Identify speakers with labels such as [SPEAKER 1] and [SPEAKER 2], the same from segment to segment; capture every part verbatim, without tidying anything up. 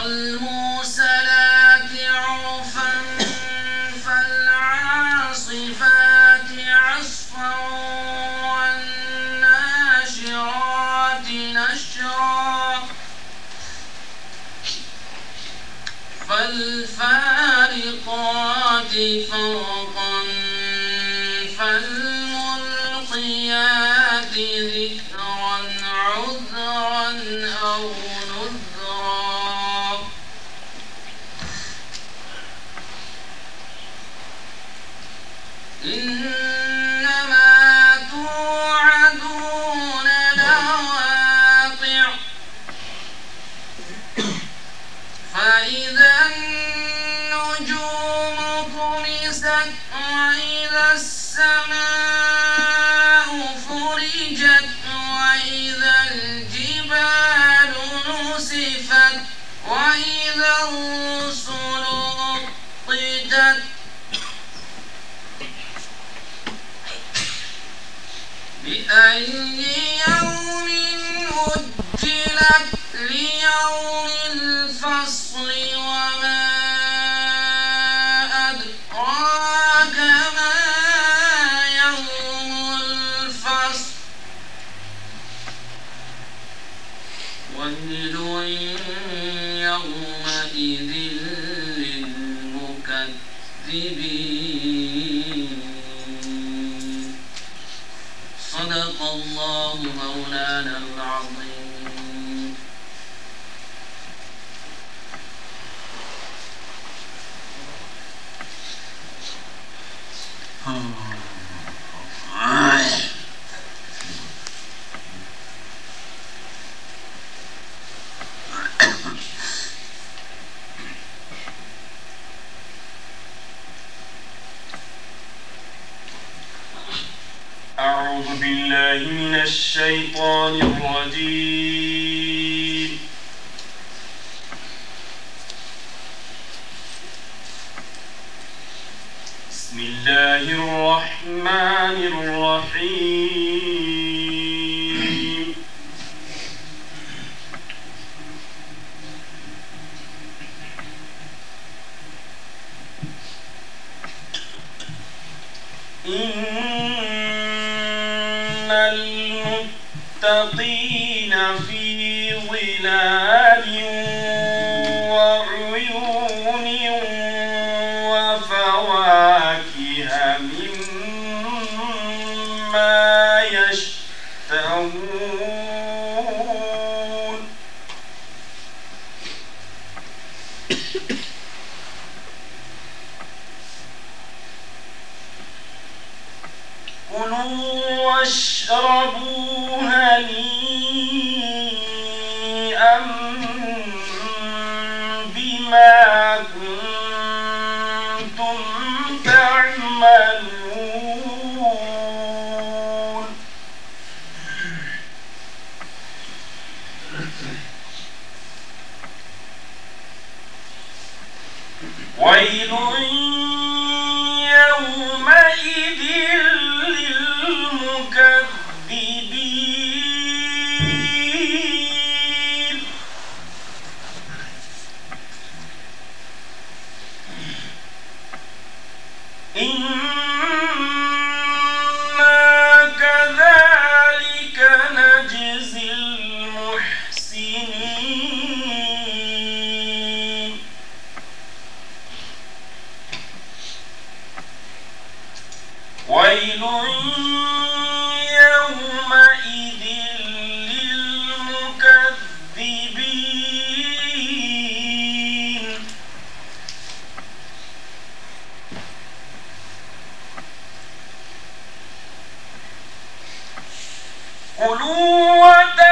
[SPEAKER 1] والمرسلات عرفا فالعاصفات عصفا والناشرات نشرا فالفارقات فرقا فالملقيات ذكرا عذرا أو نذرا إنما توعدون لواقع فإذا النجوم طمست وإذا السماء فرجت وإذا الجبال نسفت وإذا الرسل أقتت بأي يوم أجلت ليوم الفصل وما أدراك ما يوم الفصل ويل يومئذ للمكذبين صدق الله مولانا العظيم.
[SPEAKER 2] أعوذ بالله من الشيطان الرجيم. بسم الله الرحمن الرحيم. إن المتقين في ظلال وعيون وفواكه مما يشتهون كلوا واشربوا هنيئا بما كنتم تعملون ويل يومئذ للمكذبين إنا كذلك نجزي المحسنين ويل يومئذ للمكذبين كلوا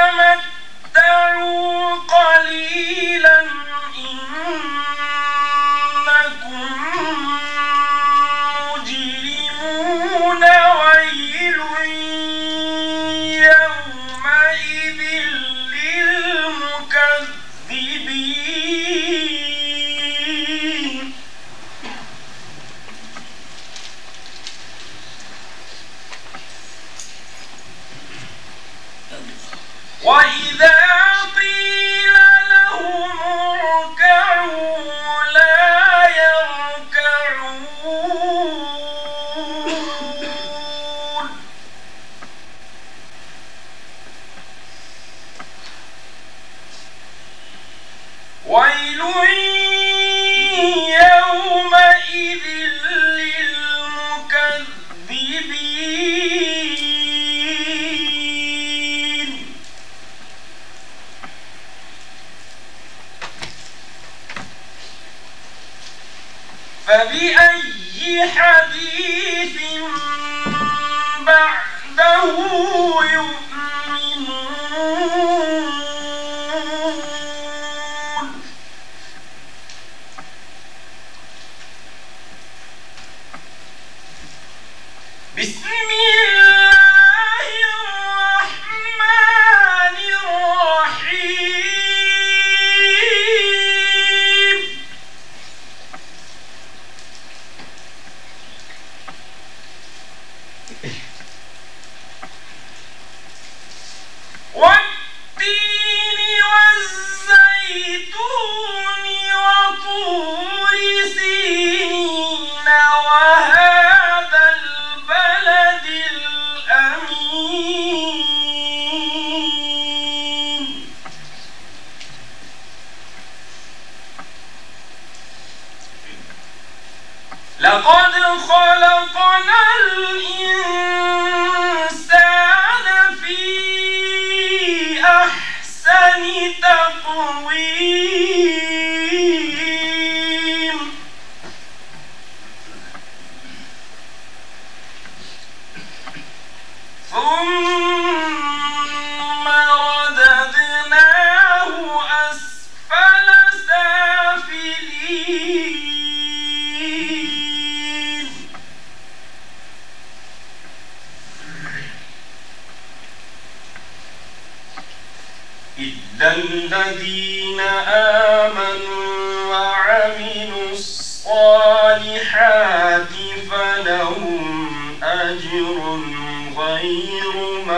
[SPEAKER 2] وتمتعوا قليلا إنكم مجرمون ويل يومئذ للمكذبين وإذا قيل لهم ويل يومئذ للمكذبين فبأي حديث بعده يؤمنون بسم الله الرحمن الرحيم والتين والزيتون وطور سينين وهذا البلد الأمين لقد خلقنا الإنسان في أحسن تقويم ثم رددناه أسفل سافلين إلا الذين آمنوا وعملوا الصالحات فلهم أجر غير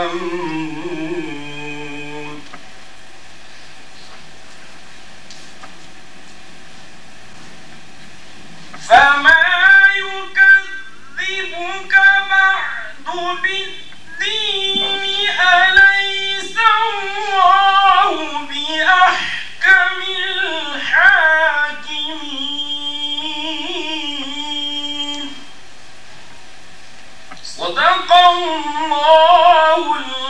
[SPEAKER 2] ممنون فما يكذبك بعد بالدين أليس الله بأحكم الحاكمين صدق الله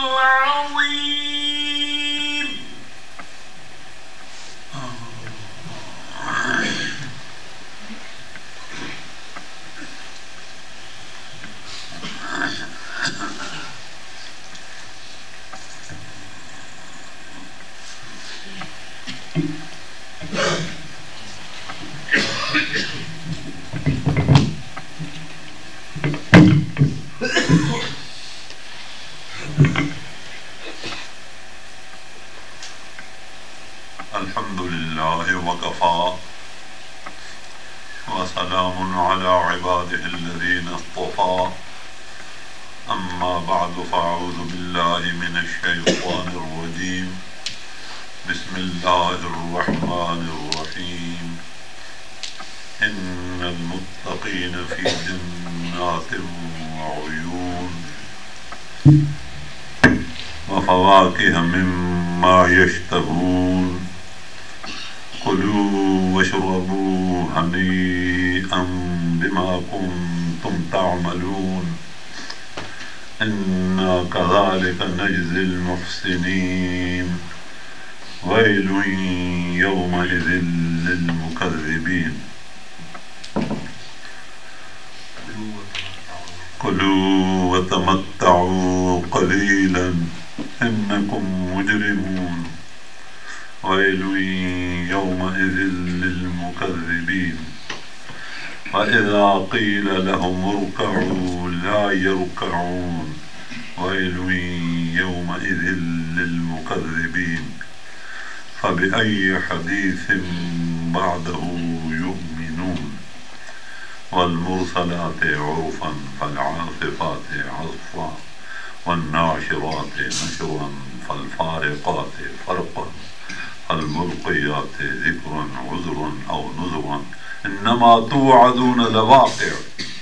[SPEAKER 2] العظيم
[SPEAKER 3] الحمد لله وكفى وسلام على عباده الذين اصطفى أما بعد فأعوذ بالله من الشيطان الرجيم بسم الله الرحمن الرحيم إن المتقين في جنات وعيون وفواكه مما يشتهون كلوا واشربوا هنيئا بما كنتم تعملون إنا كذلك نجزي المحسنين ويل يومئذ للمكذبين كلوا وتمتعوا قليلا إنكم مجرمون ويل يومئذ للمكذبين وإذا قيل لهم اركعوا لا يركعون ويل يومئذ للمكذبين فبأي حديث بعده يؤمنون والمرسلات عرفا فالعاصفات عصفا والناشرات نشرا فالفارقات فرقا فالملقيات ذكرا عذرا أو نذرا إنما توعدون لواقع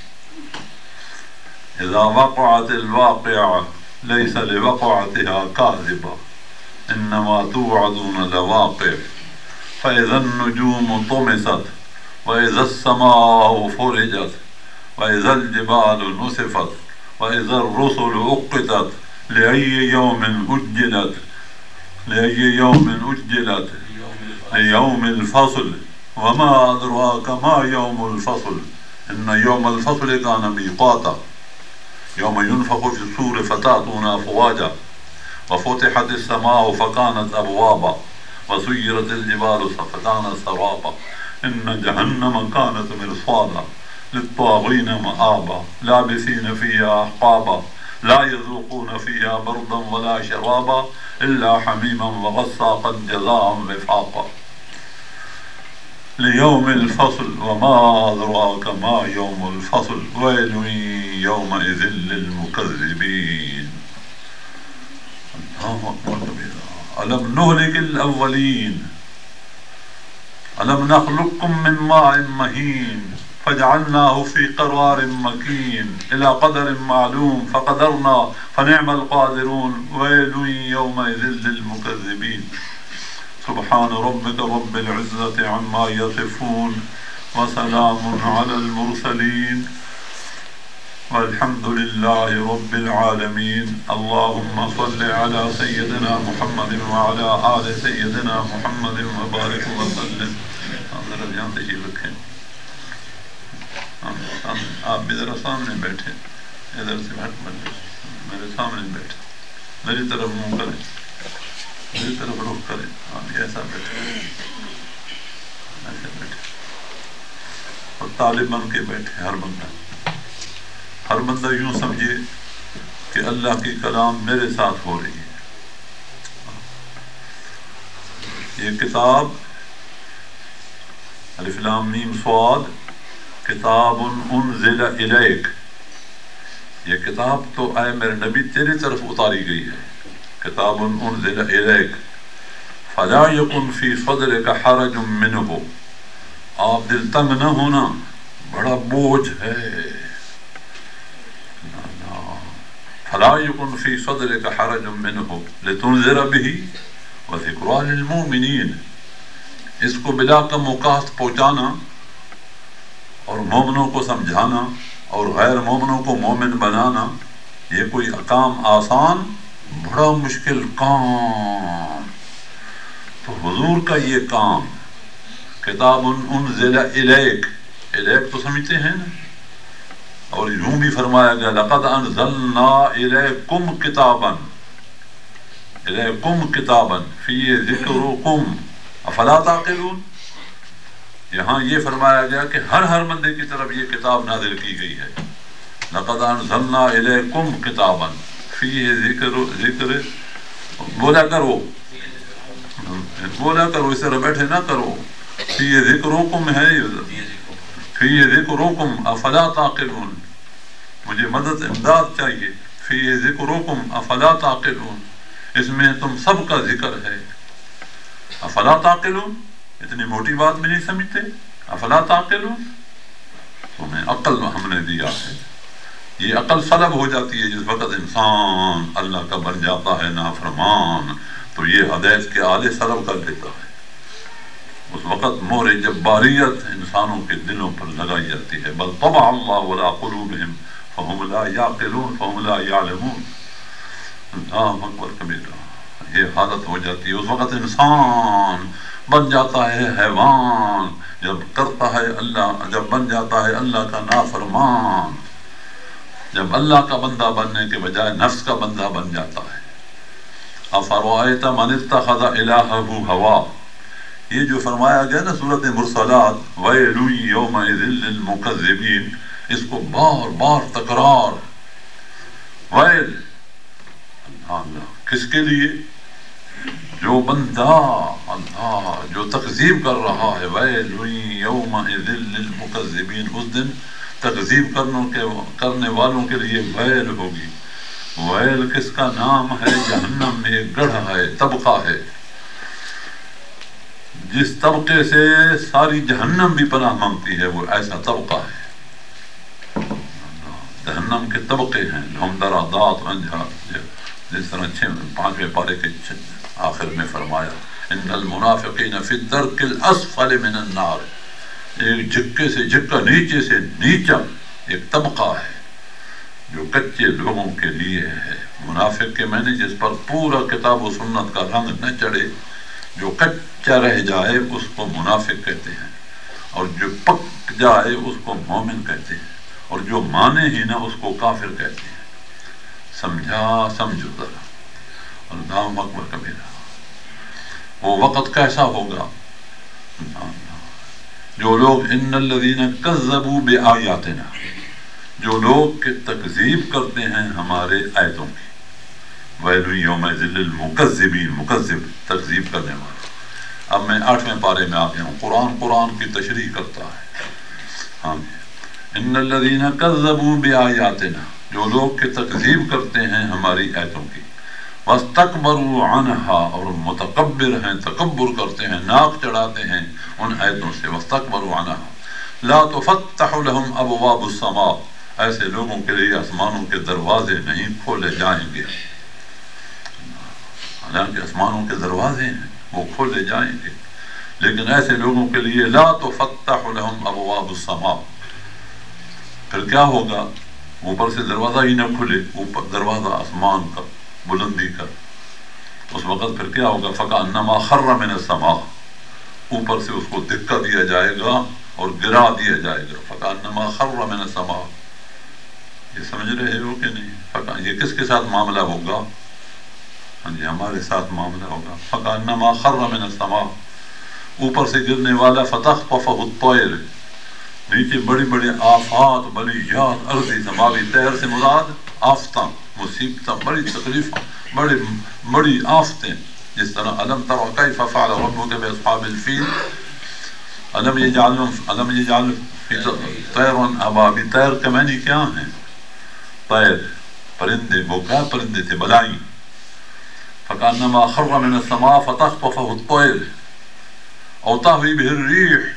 [SPEAKER 3] إذا وقعت الواقعة ليس لوقعتها كاذبة إنما توعدون لواقع فإذا النجوم طمست وإذا السماء فرجت وإذا الجبال نسفت وإذا الرسل أقتت لأي يوم أجلت لأي يوم أجلت ليوم الفصل وما أدراك ما يوم الفصل إن يوم الفصل كان ميقاتا يوم ينفخ في الصور فتأتون أفواجا وفتحت السماء فكانت أبوابا وسيرت الجبال فكانت سرابا إن جهنم كانت مرصادا للطاغين مآبا لابسين فيها أحقابا لا يذوقون فيها بردا ولا شرابا إلا حميما وغساقا جزاء وفاقا ليوم الفصل وما أدراك ما يوم الفصل ويل يومئذ للمكذبين. ألم نهلك الأولين ألم نخلقكم من ماء مهين فجعلناه في قرار مكين إلى قدر معلوم فقدرنا فنعم القادرون ويل يومئذ للمكذبين. سبحان ربك رب العزة عما يصفون وسلام على المرسلين والحمد لله رب العالمين. اللهم صل على سيدنا محمد وعلى آل سيدنا محمد وبارك وسلم. ذرا یہاں تشریف رکھیں، آپ بھی ذرا سامنے بیٹھے، ادھر سے ہٹ مت، میرے سامنے بیٹھے، میری طرف منہ کریں، میری طرف رخ کریں، آپ ایسا بیٹھے، ایسے بیٹھے اور طالب بن کے بیٹھے. ہر بندہ ہر بندہ یوں سمجھے کہ اللہ کی کلام میرے ساتھ ہو رہی ہے. یہ کتاب الف لام میم صاد کتاب انزل الیک، یہ کتاب تو اے میرے نبی تیری طرف اتاری گئی ہے. کتاب انزل الیک فلا یکن فی صدرک حرج منہ، آپ دل تنگ نہ ہونا، بڑا بوجھ ہے. فلا یکن فی صدرک حرج منہ لتنذر بہ وذکریٰ للمؤمنین، اس کو بلا کم اوقات پہنچانا اور مومنوں کو سمجھانا اور غیر مومنوں کو مومن بنانا، یہ کوئی کام آسان، بڑا مشکل کام. تو حضور کا یہ کام کتاب انزل الیک، الیک تو سمجھتے ہیں نا، اور یوں بھی فرمایا گیا لقد انزلنا الیکم کتابا الیکم کتابا فی ذکرکم افلا تعقلون. یہاں یہ فرمایا گیا کہ ہر ہر بندے کی طرف یہ کتاب نازل کی گئی ہے. لقد انزلنا الیکم کتابا فی ذکر ذکر بولا کرو بولا کرو اس طرح بیٹھے نہ کرو. فی ذکرکم ہے، فی ذکرکم افلا تعقلون، مجھے مدد امداد چاہیے. فی ذکرکم افلا تعقلون، اس میں تم سب کا ذکر ہے. افلا تعقلون، اتنی موٹی بات بھی نہیں سمجھتے. افلا تعقلون، تمہیں عقل ہم نے دیا ہے. یہ عقل سلب ہو جاتی ہے جس وقت انسان اللہ کا بن جاتا ہے نافرمان، تو یہ ہدایت کے آلے سلب کر دیتا ہے. اس وقت مہر جباریت انسانوں کے دلوں پر لگائی جاتی ہے. بل طبع اللہ علی قلوبہم فہم لا یعقلون فہم لا یعلمون. اللہ اکبر کبیرہ، یہ حالت ہو جاتی ہے. اس وقت انسان بن جاتا ہے حیوان، جب کرتا ہے اللہ جب بن جاتا ہے اللہ کا نافرمان، جب اللہ کا بندہ بننے کے بجائے نفس کا بندہ بن جاتا ہے. افرأیت من اتخذ الہہ ہوا، یہ جو فرمایا گیا نا سورۃ مرسلات ویل یومئذ للمکذبین، اس کو بار بار تکرار. ویل اللہ کس کے لیے؟ جو بندہ اللہ جو تکذیب کر رہا ہے. ویل یومئذ للمکذبین، اس دن تکذیب کرنے والوں کے لیے ویل ہوگی. ویل کس کا نام ہے؟ جہنم میں ایک گڑھ ہے، طبقہ ہے، جس طبقے سے ساری جہنم بھی پناہ مانگتی ہے، وہ ایسا طبقہ ہے. جہنم کے طبقے ہیں ہم درادات انجھا، جس طرح چھ پانچویں پارے کے آخر میں فرمایا ان المنافقین فی الدرک الاسفل من النار، ایک جھکے سے جھکا، نیچے سے نیچا ایک طبقہ ہے جو کچے لوگوں کے لیے ہے۔ منافق کے معنی جس پر پورا کتاب و سنت کا رنگ نہ چڑھے، جو کچا رہ جائے اس کو منافق کہتے ہیں، اور جو پک جائے اس کو مومن کہتے ہیں، اور جو مانے ہی نہ اس کو کافر کہتے ہیں۔ سمجھا؟ سمجھو ذرا، اللہ اکبر کبیرہ۔ وہ وقت کیسا ہوگا؟ جو لوگ ان الذین کذبوا بآیاتنا، جو لوگ کہ تکذیب کرتے ہیں ہمارے آیتوں کی، ویل یومئذ للمکذبین، مکذب تکذیب کرنے والے۔ اب میں آٹھویں پارے میں آ گیا ہوں، قرآن قرآن کی تشریح کرتا ہے۔ ہاں، ان الذین کذبوا بآیاتنا، جو لوگ کہ تکذیب کرتے ہیں ہماری آیتوں کی، واستکبروا عنہا، اور متکبر ہیں، تکبر کرتے ہیں، ناک چڑھاتے ہیں ان آیتوں سے، واستکبروا عنہا لا تفتح لهم ابواب السماء، ایسے لوگوں کے لیے آسمانوں کے دروازے نہیں کھولے جائیں گے۔ حالانکہ آسمانوں کے دروازے ہیں، وہ کھولے جائیں گے، لیکن ایسے لوگوں کے لیے لا تفتح لهم ابواب السماء، پھر کیا ہوگا؟ اوپر سے دروازہ ہی نہ کھلے، اوپر دروازہ آسمان کا، بلندی کا، اس وقت پھر کیا ہوگا؟ فکأنما خر من السماء، اوپر سے اس کو دھکا دیا جائے گا اور گرا دیا جائے گا۔ فکأنما خر من السماء، یہ سمجھ رہے ہو کہ نہیں؟ فکا یہ کس کے ساتھ معاملہ ہوگا؟ ہاں جی، ہمارے ساتھ معاملہ ہوگا۔ فکأنما خر من السماء، اوپر سے گرنے والا، فتخطفہ الطیر، نیچے بڑی بڑی آفات، بلیات، ارضی سماوی، تیر سے مراد آفتاں، مصیبتیں، بڑی تکلیفیں، بڑی بڑی آفتیں، جس طرح الم تر کیف فعل ربک باصحاب الفیل، الم یجعل الم یجعل طیرا ابابیل، طیر کے معنی کیا ہیں؟ طیر، پرندے، وہ کیا پرندے تھے؟ بلائیں۔ فکأنما خر من السماء فتخطفه الطیر او تهوی به الريح،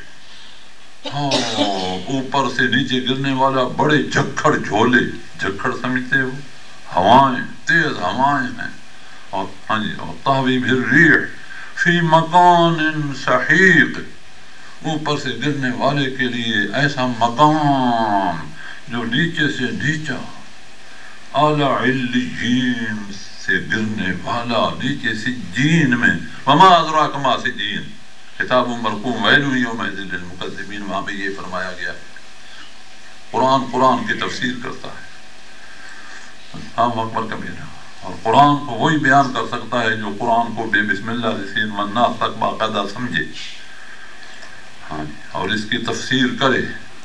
[SPEAKER 3] اوپر سے نیچے گرنے والا بڑے جھکڑ جھولے، جھکڑ سمجھتے ہو؟ ہوائیں، تیز ہوائیں ہیں، اور ہاں جی، اور تهوی به الريح فی مکان سحیق، اوپر سے گرنے والے کے لیے ایسا مقام جو نیچے سے نیچا، اعلی علیین سے گرنے والا، نیچے سجین میں، وما ادراک ما سجین، کتاب مرقوم، ویل یومئذ للمکذبین، وہاں پہ یہ فرمایا گیا ہے۔ قرآن قرآن کی تفسیر کرتا ہے، اللہ اکبر کبیرہ، اور قرآن کو وہی بیان کر سکتا ہے جو قرآن کو بے بسم اللہ سے مناف تک باقاعدہ سمجھے، ہاں، اور اس کی تفسیر کرے۔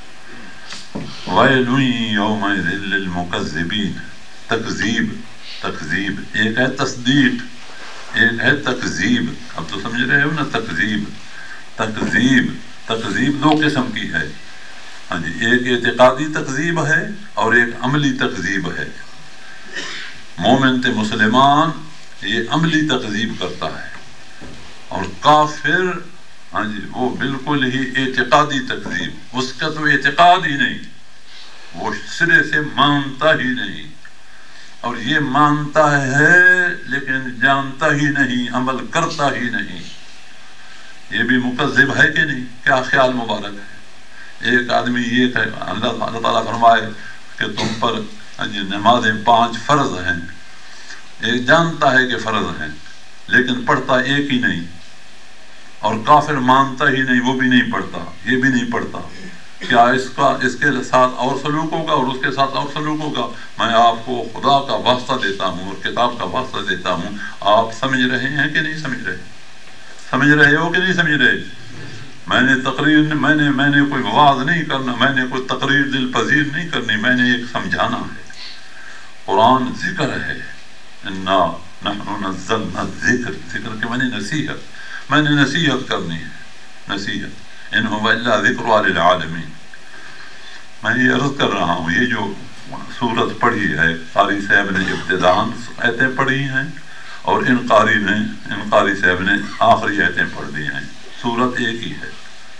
[SPEAKER 3] ویل یومئذ للمکذبین، تکذیب، تکذیب ایک ہے تصدیق، ایک ہے تکذیب، اب تو سمجھ رہے ہو نا؟ تکذیب، تکذیب تکذیب دو قسم کی ہے، ہاں جی، ایک اعتقادی تکذیب ہے اور ایک عملی تکذیب ہے۔ مومن تے مسلمان یہ عملی تکذیب کرتا ہے، اور کافر ہاں جی وہ بالکل ہی اعتقادی تکذیب، اس کا تو اعتقاد ہی نہیں، وہ سرے سے مانتا ہی نہیں، اور یہ مانتا ہے لیکن جانتا ہی نہیں، عمل کرتا ہی نہیں، یہ بھی مکذب ہے کہ نہیں؟ کیا خیال مبارک ہے؟ ایک آدمی یہ کہ اللہ اللہ تعالیٰ فرمائے کہ تم پر نمازیں پانچ فرض ہیں، ایک جانتا ہے کہ فرض ہیں لیکن پڑھتا ایک ہی نہیں، اور کافر مانتا ہی نہیں، وہ بھی نہیں پڑھتا، یہ بھی نہیں پڑھتا، کیا اس کا اس کے ساتھ اور سلوک ہوگا اور اس کے ساتھ اور سلوک ہوگا؟ میں آپ کو خدا کا واسطہ دیتا ہوں اور کتاب کا واسطہ دیتا ہوں، آپ سمجھ رہے ہیں کہ نہیں سمجھ رہے؟ سمجھ رہے ہو کہ نہیں سمجھ رہے؟ میں نے تقریر میں نے میں نے کوئی واعظ نہیں کرنا، میں نے کوئی تقریر دل پذیر نہیں کرنی، میں نے ایک سمجھانا ہے۔ قرآن ذکر ہے، انا نحن نزلنا الذکر، ذکر کے معنی نصیحت، میں نے نصیحت کرنی ہے، نصیحت، ان هو الا ذکر للعالمین۔ میں یہ عرض کر رہا ہوں، یہ جو سورت پڑھی ہے، قاری صاحب نے ابتداءً آیتیں پڑھی ہیں اور ان قاری نے ان قاری صاحب نے آخری آیتیں پڑھ دی ہیں، سورت ایک ہی ہے۔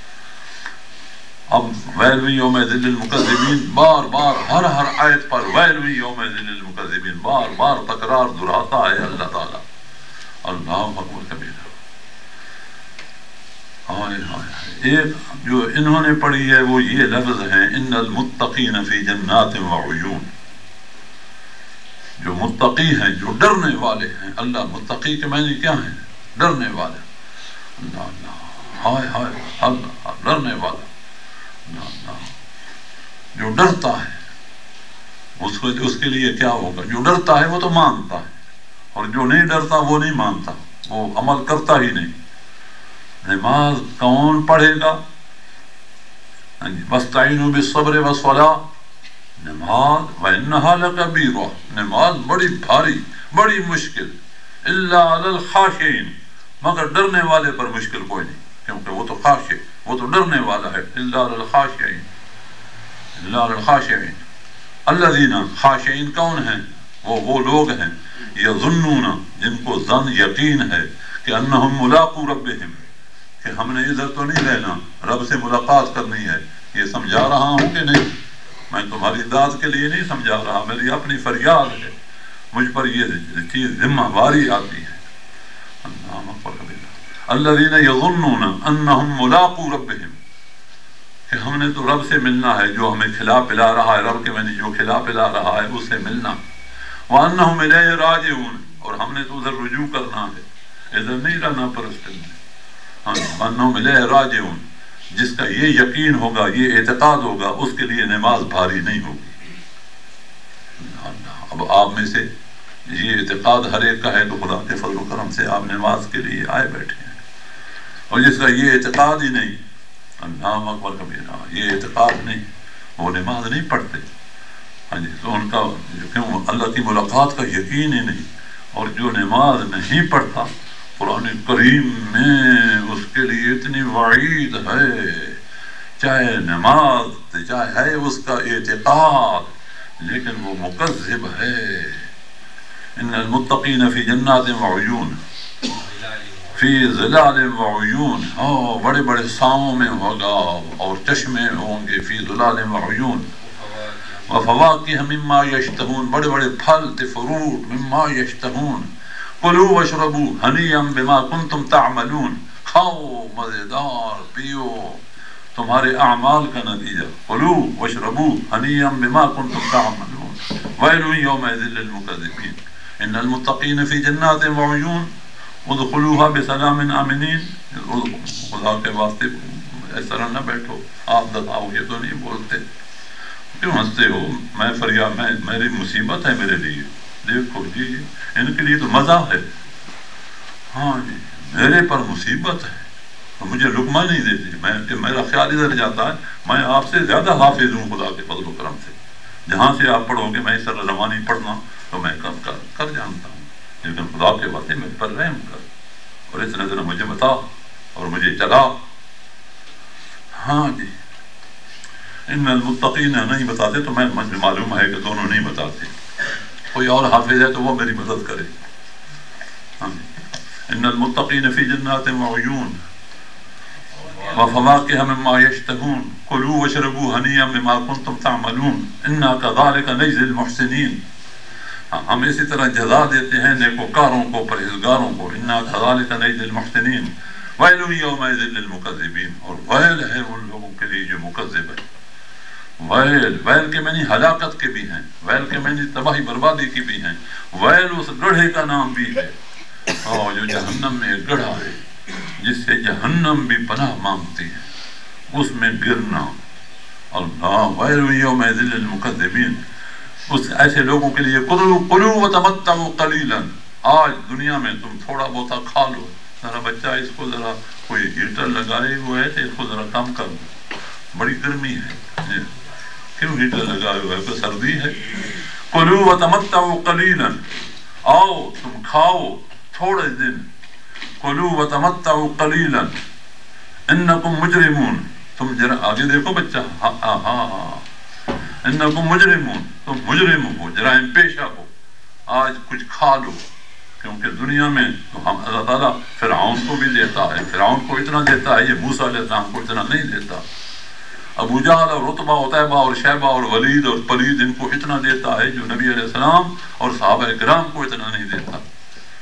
[SPEAKER 3] اب ویل یومئذ للمکذبین بار بار ہر ہر آیت پر ویل یومئذ للمکذبین بار بار تکرار دہراتا ہے اللہ تعالیٰ، اللہ اکبر کبیرہ۔ ہائے ہائے ایک جو انہوں نے پڑھی ہے وہ یہ لفظ ہیں ان المتقین فی جنات وعیون. جو متقی ہیں جو ڈرنے والے ہیں. اللہ متقی کے معنی کیا ہیں؟ ڈرنے والے. اللہ اللہ ہائے ہائے اللہ ڈرنے والا. اللہ اللہ جو ڈرتا ہے اس کو اس کے لیے کیا ہوگا؟ جو ڈرتا ہے وہ تو مانتا ہے اور جو نہیں ڈرتا وہ نہیں مانتا, وہ عمل کرتا ہی نہیں. نماز کون پڑھے گا؟ وَاسْتَعِينُوا بِالصَّبْرِ وَالصَّلَاةِ. نماز وَإِنَّهَا لَكَبِيرَةٌ. نماز بڑی بھاری بڑی مشکل. إِلَّا عَلَى الْخَاشِعِينَ. مگر ڈرنے والے پر مشکل کوئی نہیں کیونکہ وہ تو خاشع وہ تو ڈرنے والا ہے. إِلَّا عَلَى الْخَاشِعِينَ. إِلَّا عَلَى الْخَاشِعِينَ. الَّذِينَ خاشعین کون ہیں؟ وہ وہ لوگ ہیں یظنون جن کو ظن یقین ہے کہ انہم ملاقو ربہم کہ ہم نے ادھر تو نہیں رہنا, رب سے ملاقات کرنی ہے. یہ سمجھا رہا ہوں کہ نہیں؟ میں تمہاری داد کے لیے نہیں سمجھا رہا, میری اپنی فریاد ہے, مجھ پر یہ چیز ذمہ واری آتی ہے. الذین یظنون انہم ملاقو ربہم کہ ہم نے تو رب سے ملنا ہے, جو ہمیں کھلا پلا رہا ہے, رب کے میں جو کھلا پلا رہا ہے اس سے ملنا. وَأَنَّهُمْ إِلَيْهِ رَاجِعُونَ اور ہم نے تو ادھر رجوع کرنا ہے, ادھر نہیں رہنا پرستن میں. وَأَنَّهُمْ إِلَيْهِ رَاجِعُونَ جس کا یہ یقین ہوگا, یہ اعتقاد ہوگا, اس کے لیے نماز بھاری نہیں ہوگی. اب آپ میں سے یہ اعتقاد ہر ایک کا ہے تو خدا کے فضل و کرم سے آپ نماز کے لیے آئے بیٹھے ہیں, اور جس کا یہ اعتقاد ہی نہیں, اللہ اکبر کبیرہ, یہ اعتقاد نہیں, وہ نماز نہیں پڑھتے. ہاں جی, تو ان کا کیوں اللہ کی ملاقات کا یقین ہی نہیں. اور جو نماز نہیں پڑھتا قرآن کریم میں اس کے لیے اتنی وعید ہے, چاہے نماز چاہے ہے اس کا اعتقاد لیکن وہ مکذب ہے. ان المتقین فی جنات وعیون فی ظلال وعیون, او بڑے بڑے ساؤں میں ہوگا اور چشمے ہوں گے. فی ظلال وعیون وفواکہ مما یشتہون, بڑے بڑے پھل فروٹ مما یشتہون. کلوا واشربوا ہنیئا بما کنتم تعملون, کھاؤ مزیدار پیو تمہارے اعمال کا نتیجہ. کلوا واشربوا ہنیئا بما کنتم تعملون. ویل یومئذ للمکذبین. ان المتقین فی جنات وعیون ادخلوها بسلام آمنین. خدا کے واسطے اس طرح نہ بیٹھو, آپ بتاؤ یہ تو نہیں بولتے, کیوں ہنستے ہو؟ میں فریاد میں میری مصیبت ہے میرے لیے, دیکھو جی ان کے لیے تو مزہ ہے. ہاں جی میرے پر مصیبت ہے تو مجھے لقمہ نہیں دیتی. میں کہ میرا خیال ادھر جاتا ہے میں آپ سے زیادہ حافظ ہوں خدا کے فضل و کرم سے. جہاں سے آپ پڑھو گے میں اس طرح روانی پڑھنا تو میں کر کر کر جانتا ہوں, لیکن خدا کے واسطے میرے پر رحم کر اور اس نظر مجھے بتا اور مجھے چلا. ہاں جی ان المتقین نہیں بتاتے تو میں مجھے معلوم ہے کہ دونوں نہیں بتاتے, کوئی اور حافظ ہے تو وہ میری مدد کرے. ہاں ان المتقین فی جنات وعیون وفواکہ مما یشتہون. کلوا واشربوا ہنیئا بما کنتم تعملون انا کذالک نجزی المحسنین. ہم اسی طرح جزا دیتے ہیں نیکوکاروں کو, پرہیزگاروں کو. انا کذالک نجزی المحسنین. ویل یومئذ للمکذبین, اور ویل ہے ان لوگوں کے لیے جو مکذب ہے. ویل ویل کے معنی ہلاکت کے بھی ہیں, ویل کے معنی تباہی بربادی کی بھی ہیں. ویل اس گڑھے کا نام بھی ہے اور جو جہنم میں گڑھا ہے جس سے جہنم بھی پناہ مانگتی ہے, اس میں گرنا. اللہ ویل یومئذ للمکذبین. اس ایسے لوگوں کے لیے کلوا وتمتعوا قلیلا. آج دنیا میں تم تھوڑا بہت کھا لو, ذرا بچہ اس کو ذرا کوئی ہیٹر لگائے ہوئے ہے تو اس کو ذرا کم کر دو, بڑی گرمی ہے, کیوں ہیٹر لگائے ہوئے ہے, کوئی سردی ہے. کلوا وتمتعوا قلیلا, آؤ تم کھاؤ تھوڑے دن. کلوا وتمتعوا قلیلا انکم مجرمون. تم ذرا آگے دیکھو بچہ, ہاں ہاں انکم مجرمون, تم مجرم ہو, جرائم پیشہ ہو, آج کچھ کھا لو. کیونکہ دنیا میں تو ہم اللہ تعالیٰ فرعون کو بھی دیتا ہے, فرعون کو اتنا دیتا ہے, یہ موسیٰ علیہ السلام کو اتنا نہیں دیتا. ابو جہل اور رتبہ عتیبہ اور شیبہ اور ولید اور پلید ان کو اتنا دیتا ہے جو نبی علیہ السلام اور صحابہ کرام کو اتنا نہیں دیتا.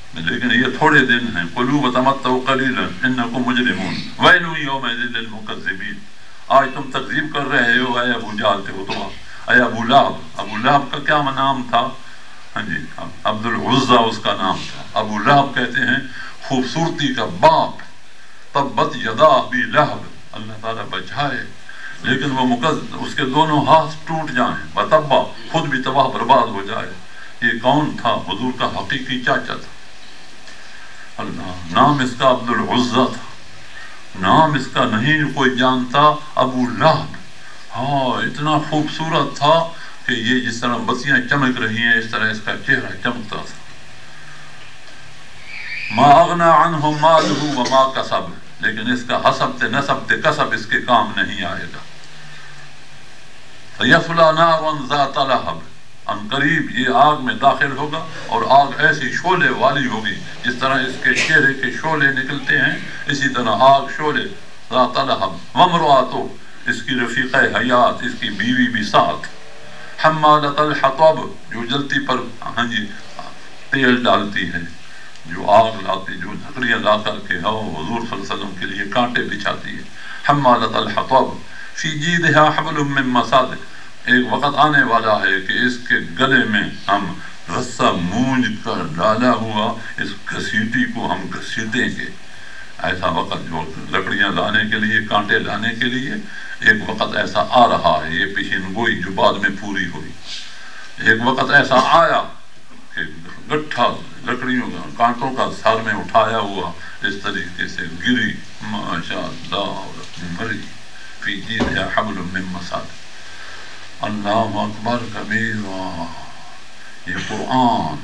[SPEAKER 3] لیکن یہ تھوڑے دن ہیں. قلوب تمتعوا قلیلا انکم مجرمون ویل یومئذ للمکذبین. آج تم تکذیب کر رہے ہو اے ابو جہل تھے اتبا، اے ابو لہب. ابو لہب کا کیا نام تھا؟ ہاں جی عبد العزہ اس کا نام تھا. ابو لہب کہتے ہیں خوبصورتی کا باپ. تبت یدا ابی لہب، اللہ تعالیٰ بچائے. لیکن وہ مقدس اس کے دونوں ہاتھ ٹوٹ جائیں، بتبا خود بھی تباہ برباد ہو جائے. یہ کون تھا؟ حضور کا حقیقی چاچا تھا. اللہ، نام اس کا عبد العزہ تھا، نام اس کا نہیں کوئی جانتا، ابو لہب. ہاں اتنا خوبصورت تھا کہ یہ جس طرح بتیاں چمک رہی ہیں اس طرح اس کا چہرہ چمکتا تھا. ما اغنا عنہ مالہ وما کسب، لیکن اس کا حسب تے نسب تے کسب اس کے کام نہیں آئے گا. فیصلی نارا ذات لہب، ان قریب یہ آگ میں داخل ہوگا اور آگ ایسی شعلے والی ہوگی جس طرح اس کے چہرے کے شعلے نکلتے ہیں اسی طرح آگ شعلے. ذات لہب وامرأتہ، اس کی رفیقہ حیات اس کی بیوی بھی ساتھ. حمالۃ الحطب، جو جلتی پر ہاں جی تیل ڈالتی ہے، جو آگ لاتی، جو لکڑیاں لا کر کے ہو حضور صلی اللہ علیہ وسلم کے لیے کانٹے بچھاتی ہے. حمالۃ الحطب فی جیدہا حبل من مسد، ایک وقت آنے والا ہے کہ اس کے گلے میں ہم رسہ مونج کر ڈالا ہوا اس گھسیٹی کو ہم گھسیٹیں گے. ایسا وقت جو لکڑیاں لانے کے لیے کانٹے لانے کے لیے ایک وقت ایسا آ رہا ہے، یہ پیشین گوئی جو بعد میں پوری ہوئی. ایک وقت ایسا آیا کہ گٹھا لکڑیوں کا کانٹوں کا سر میں اٹھایا ہوا اس طریقے سے گری، ماشاء اللہ مری. فی جیدہا حبل من مسد. اللہ اکبر کبیرا. یہ قرآن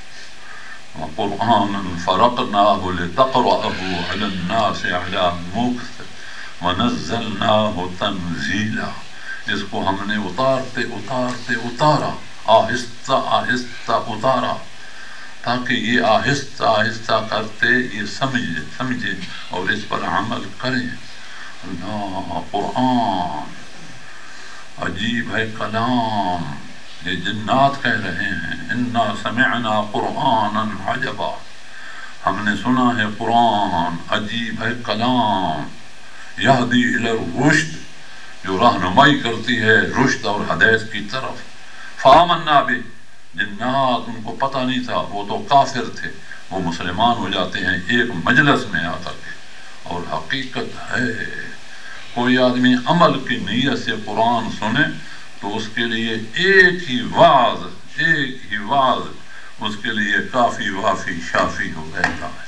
[SPEAKER 3] وقرآنا فرقناہ لتقرأہ علی الناس علی مکث ونزلناہ تنزیلا. اس کو ہم نے اتارتے اتارتے اتارا، آہستہ آہستہ اتارا تاکہ یہ آہستہ آہستہ کرتے یہ سمجھے سمجھے اور اس پر عمل کریں. اللہ قرآن عجیب ہے کلام. یہ جنات کہہ رہے ہیں انا سمعنا قرآنا عجبا، ہم نے سنا ہے قرآن عجیب ہے کلام. یہدی الی الرشد، جو رہنمائی کرتی ہے رشد اور ہدایت کی طرف. فآمنا بہ، جنات ان کو پتہ نہیں تھا، وہ تو کافر تھے، وہ مسلمان ہو جاتے ہیں ایک مجلس میں آ کر کے. اور حقیقت ہے کوئی آدمی عمل کی نیت سے قرآن سنے تو اس کے لیے ایک ہی واعظ ایک ہی واعظ اس کے لیے کافی وافی شافی ہو رہتا ہے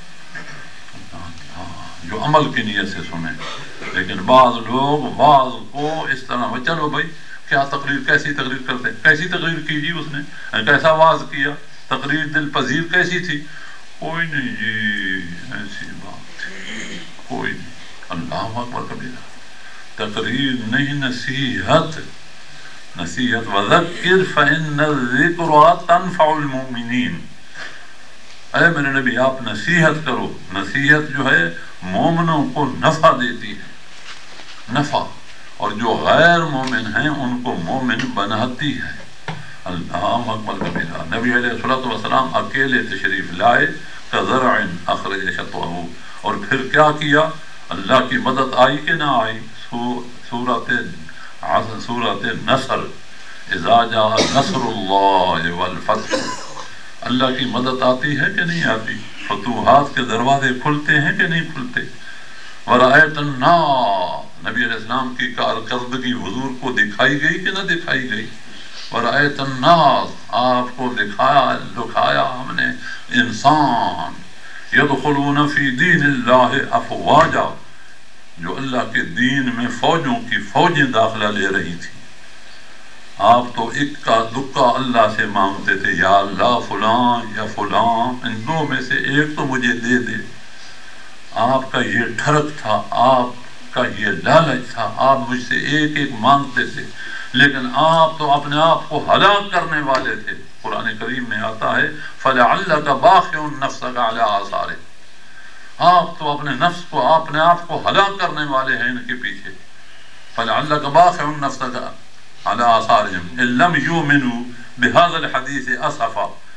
[SPEAKER 3] جو عمل کی نیت سے سنے. لیکن بعض لوگ واعظ کو اس طرح، چلو بھائی کیا تقریر، کیسی تقریر کرتے، کیسی تقریر کی جی اس نے، کیسا واعظ کیا، تقریر دل پذیر کیسی تھی؟ کوئی نہیں جی ایسی بات تھی، کوئی نہیں. اللہ اکبر کبیرہ. تقریر نہیں، نصیحت نصیحت. وذکر فإن الذکر تنفع المؤمنین. اے میرے نبی آپ نصیحت کرو، نصیحت جو ہے مومنوں کو نفع دیتی ہے، نفع، اور جو غیر مومن ہیں ان کو مومن بناتی ہے. اللہ اکبر کبیرہ. نبی علیہ الصلوۃ والسلام اکیلے تشریف لائے کزرع اخرج شطأہ، اور پھر کیا کیا؟ اللہ کی مدد آئی کہ نہ آئی؟ سورۃ سورۃ نصر، اذا جاء نصر اللہ والفتح. اللہ کی مدد آتی ہے کہ نہیں آتی؟ فتوحات کے دروازے کھلتے ہیں کہ نہیں کھلتے؟ ورأیت الناس، نبی علیہ السلام کی کارکردگی حضور کو دکھائی گئی کہ نہ دکھائی گئی؟ ورأیت الناس، آپ کو دکھایا دکھایا ہم نے انسان، یدخلون فی دین اللہ افواجا، جو اللہ کے دین میں فوجوں کی فوجیں داخلہ لے رہی تھی. آپ تو اکا دکا اللہ سے مانگتے تھے، یا اللہ فلاں یا فلاں ان دو میں سے ایک تو مجھے دے دے. آپ کا یہ ڈھرک تھا، آپ کا یہ لالچ تھا، آپ مجھ سے ایک ایک مانگتے تھے. لیکن آپ تو اپنے آپ کو ہلاک کرنے والے تھے. قرآن کریم میں آتا ہے فَلَعَلَّكَ بَاخِعٌ نَفْسَكَ عَلَىٰ آثَارِهِمْ، آپ تو اپنے نفس کو اپنے آپ کو ہلاک کرنے والے ہیں ان کے پیچھے. فَلَعَلَّكَ بَاخِعٌ نَفْسَكَ عَلَىٰ آثَارِهِمْ إِن لَّمْ يُؤْمِنُوا بِهَٰذَا الْحَدِيثِ أَسَفًا.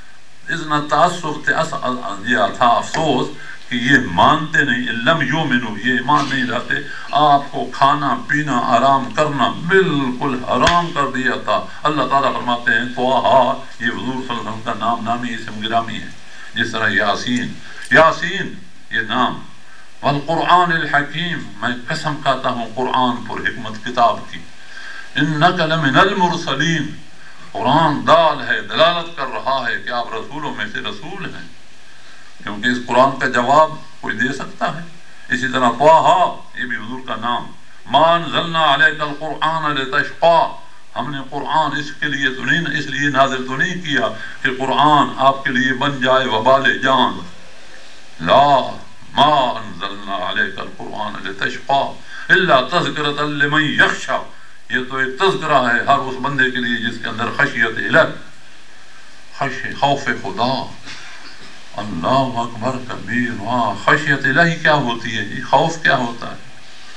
[SPEAKER 3] اتنا تعصب تھے، یہ تھا افسوس کہ یہ مانتے نہیں، لم یؤمنوا، یہ ایمان نہیں لاتے، آپ کو کھانا پینا آرام کرنا بالکل حرام کر دیا تھا۔ اللہ تعالیٰ فرماتے ہیں طٰہٰ، یہ حضور صلی اللہ علیہ وسلم کا نام نامی اسم گرامی ہے، جس طرح یاسین، یاسین یہ نام، والقرآن الحکیم، میں قسم کھاتا ہوں قرآن پر حکمت کتاب کی، انک لمن المرسلین، قرآن دال ہے، دلالت کر رہا ہے کہ آپ رسولوں میں سے رسول ہیں، کیونکہ اس قرآن کا جواب کوئی دے سکتا ہے۔ اسی طرح طٰہٰ، یہ بھی حضور کا نام، ما انزلنا علیک القرآن لتشقیٰ، ہم نے قرآن اس کے لیے تو نہیں، اس لیے نازل تو نہیں کیا کہ قرآن آپ کے لیے بن جائے وبال جان، لا ما انزلنا علیک القرآن لتشقیٰ الا تذکرۃ لمن یخشیٰ، یہ تو ایک تذکرہ ہے ہر اس بندے کے لیے جس کے اندر خشیت الہ، خش خوف خدا، اللہ اکبر کبیر۔ وہاں خشیت الہی کیا ہوتی ہے جی؟ خوف کیا ہوتا ہے؟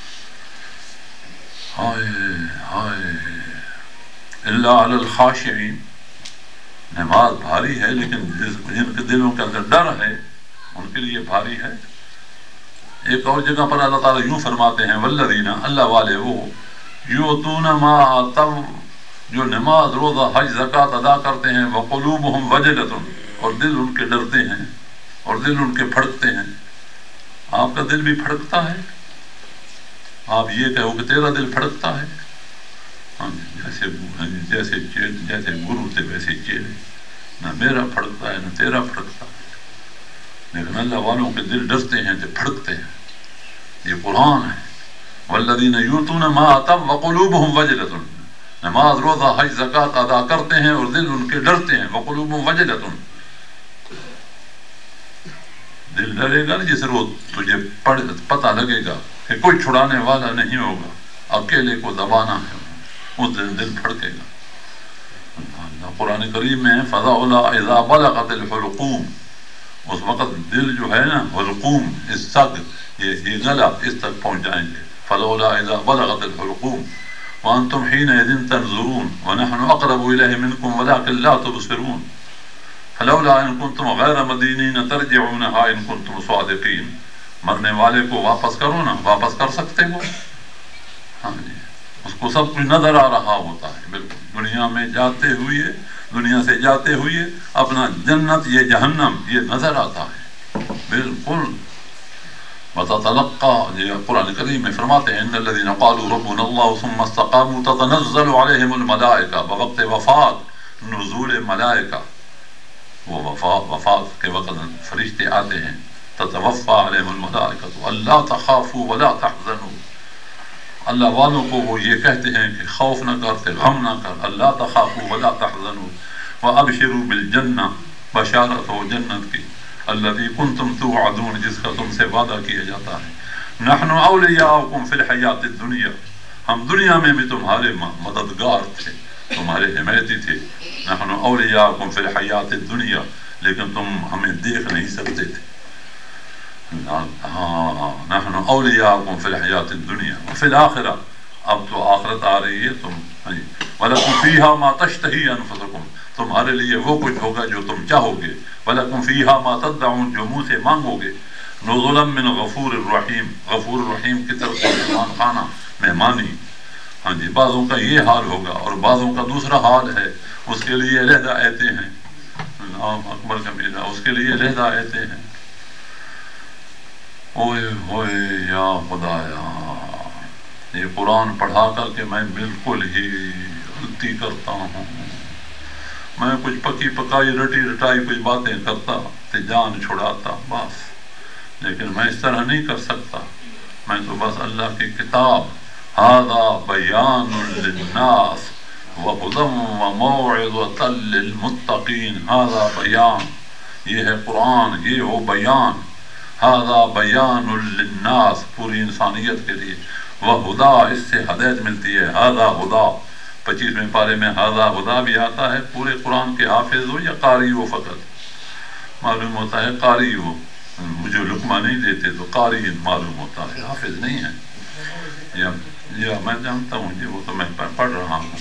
[SPEAKER 3] ہائے ہائے، الا علی الخاشعین، نماز بھاری ہے لیکن جن کے دلوں کے اندر ڈر ہے ان کے لیے بھاری ہے۔ ایک اور جگہ پر اللہ تعالیٰ یوں فرماتے ہیں والذین، اللہ والے وہ، یؤتون ما آتوا، جو نماز روزہ حج زکوٰۃ ادا کرتے ہیں، وقلوبہم وجلۃ، اور دل ان کے ڈرتے ہیں اور دل ان کے پھڑکتے ہیں۔ آپ کا دل بھی پھڑکتا ہے؟ آپ یہ کہو کہ تیرا دل پھڑکتا ہے؟ ہاں جیسے جیسے جیسے گرو تھے ویسے چیلے، نہ میرا پھڑکتا ہے نہ تیرا پھڑکتا ہے، لیکن اللہ والوں کے دل ڈرتے ہیں تو پھڑکتے ہیں۔ یہ قرآن ہے، والذین یؤتون ما آتوا وقلوبہم وجلۃ، نماز روزہ حج زکوٰۃ ادا کرتے ہیں اور دل ان کے ڈرتے ہیں، وقلوبہم وجلۃ، دل ڈرے گا جس روز تجھے پتہ لگے گا کہ کوئی چھڑانے والا نہیں ہوگا، اکیلے کو دبانا ہے، اس دن دل پھڑکے گا۔ قرآن کریم میں فَلَوْلَا إِذَا بَلَغَتِ الْحُلْقُومَ، اس وقت دل جو ہے نا حلقوم، اس تک یہ یہ گلا اس تک پہنچ جائیں گے، فَلَوْلَا إِذَا بَلَغَتِ الْحُلْقُومَ وَأَنْتُمْ حِينَئِذٍ تَنظُرُونَ وَنَحْنُ أَقْرَبُ إِلَيْهِ مِنْكُمْ وَلَكِنْ لَا تُبْصِرُونَ فَلَوْلَا إِن كُنتُمْ غَيْرَ مَدِينِينَ تَرْجِعُونَهَا إِن كُنتُمْ صَادِقِينَ، مرنے والے کو واپس کرو نا، واپس کر سکتے ہو؟ ہاں جی، اس کو سب کچھ نظر آ رہا ہوتا ہے، بالکل دنیا میں جاتے ہوئے، دنیا سے جاتے ہوئے اپنا جنت یہ جہنم یہ نظر آتا ہے بالکل۔ وَتَتَلَقَّى، یہ قرآن کریم میں فرماتے ہیں إِنَّ الَّذِينَ قَالُوا رَبُّنَا اللَّهُ ثُمَّ اسْتَقَامُوا تَتَنَزَّلُ عَلَيْهِمُ الْمَلَائِكَةُ، بوقت وفات نزول ملائکہ، وہ وفات وفات کے وقت فرشتے آتے ہیں، تتوفى علیہم الملائکۃ الا تخافوا ولا تحزنوا، اللہ والوں کو وہ یہ کہتے ہیں کہ خوف نہ کرتے، غم نہ کر، اللہ تخافوا ولا تحزنوا وابشروا بالجنہ، بشارت ہو جنت کی، الذی کنتم توعدون، جس کا تم سے وعدہ کیا جاتا ہے، نحن اولیاؤکم فی الحیات الدنیا، ہم دنیا میں بھی تمہارے مددگار تھے، تمہارے حمایتی تھے، نحن اولیاؤکم فی الحیات الدنیا، لیکن تم ہمیں دیکھ نہیں سکتے تھے، ہاں نحن اولیاؤکم فی الحیات الدنیا وفی الآخرہ، اب تو آخرت آ رہی ہے، تم وَلَكُمْ فِيهَا مَا تَشْتَهِي أَنفُسُكُمْ، تمہارے لیے وہ کچھ ہوگا جو تم چاہو گے، وَلَكُمْ فِيهَا مَا تَدَّعُونَ، جو منہ سے مانگو گے، نُزُلًا مِّن غَفُورٍ رَحِيمٍ، غفور الرحیم کی طرف سے مہمان خانہ، مہمانی۔ ہاں جی، بعضوں کا یہ حال ہوگا اور بعضوں کا دوسرا حال ہے، اس کے لیے علیحدہ آیتیں ہیں، اللہ اکبر کبیرہ، اس کے لیے علیحدہ آیتیں ہیں۔ اوئے ہوئے یا خدایا، یہ قرآن پڑھا کر کے میں بالکل ہی غلطی کرتا ہوں، میں کچھ پکی پکائی رٹی رٹائی کچھ باتیں کرتا تے جان چھڑاتا بس، لیکن میں اس طرح نہیں کر سکتا، میں تو بس اللہ کی کتاب، ھذا بیان للناس وہدی وموعظۃ للمتقین، ھذا بیان، یہ ہے قرآن، یہ ہو بیان، ھذا بیان للناس، پوری انسانیت کے لیے، وہدا، اس سے ہدایت ملتی ہے، ھذا ہدا، پچیسویں پارے میں ھذا ہدا بھی آتا ہے۔ پورے قرآن کے حافظ ہو یا قاری ہو، فقط معلوم ہوتا ہے قاری ہو، مجھے لقمہ نہیں دیتے تو قاری معلوم ہوتا ہے، حافظ نہیں ہے، یا یا میں جانتا ہوں جی، وہ تو میں پڑھ رہا ہوں،